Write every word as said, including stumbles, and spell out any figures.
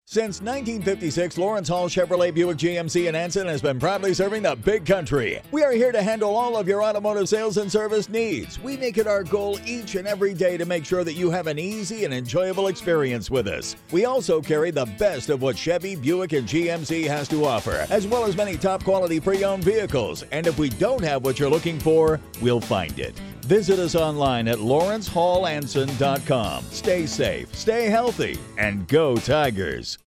Since nineteen fifty-six, Lawrence Hall Chevrolet Buick G M C in Anson has been proudly serving the big country. We are here to handle all of your automotive sales and service needs. We make it our goal each and every day to make sure that you have an easy and enjoyable experience with us. We also carry the best of what Chevy, Buick, and G M C has to offer, as well as many top quality pre-owned vehicles. And if we don't have what you're looking for, we'll find it. Visit us online at lawrence hall anson dot com. Stay safe, stay healthy, and go Tigers.